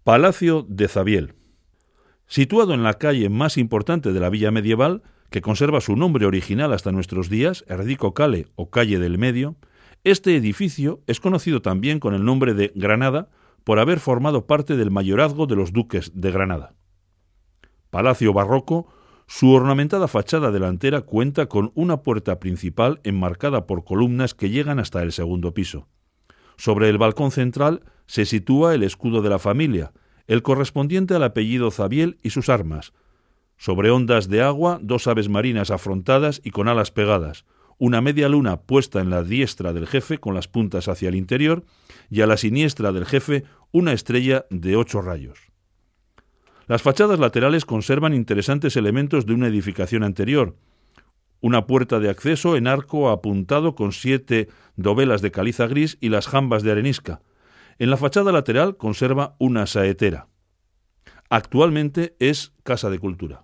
Palacio de Zabiel. Situado en la calle más importante de la villa medieval, que conserva su nombre original hasta nuestros días, Erdico Kale o Calle del Medio, este edificio es conocido también con el nombre de Granada por haber formado parte del mayorazgo de los duques de Granada. Palacio barroco, su ornamentada fachada delantera cuenta con una puerta principal enmarcada por columnas que llegan hasta el segundo piso. Sobre el balcón central se sitúa el escudo de la familia, el correspondiente al apellido Zabiel y sus armas. Sobre ondas de agua, dos aves marinas afrontadas y con alas pegadas, una media luna puesta en la diestra del jefe con las puntas hacia el interior y a la siniestra del jefe una estrella de 8 rayos. Las fachadas laterales conservan interesantes elementos de una edificación anterior. Una puerta de acceso en arco apuntado con 7 dovelas de caliza gris y las jambas de arenisca. En la fachada lateral conserva una saetera. Actualmente es Casa de Cultura.